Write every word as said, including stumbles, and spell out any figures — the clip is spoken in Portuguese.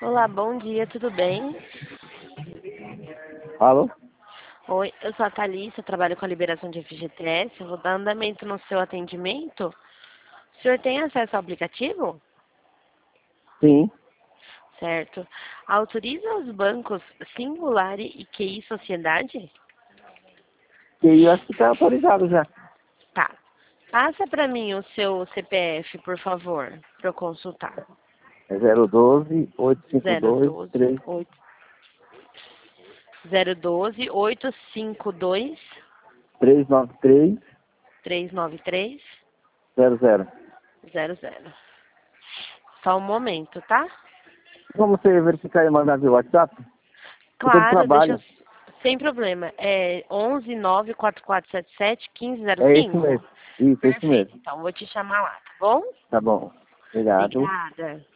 Olá, bom dia, tudo bem? Alô? Oi, eu sou a Thalissa, eu trabalho com a liberação de F G T S, eu vou dar andamento no seu atendimento. O senhor tem acesso ao aplicativo? Sim. Certo. Autoriza os bancos Singular e Q I Sociedade? E eu acho que está autorizado já. Tá. Passa para mim o seu C P F, por favor, para eu consultar. É zero doze, oito cinco Zero dois, doze três. oito zero doze oito cinco dois três nove três, três nove três zero zero. zero zero. Só um momento, tá? Como você verificar e mandar via WhatsApp? Eu tô de Claro, deixa eu... trabalho. Sem problema. É onze nove quatro quatro sete sete um cinco zero É esse cinco? mesmo. Isso, é esse Perfeito. mesmo. Então, vou te chamar lá, tá bom? Tá bom. Obrigado. Obrigada.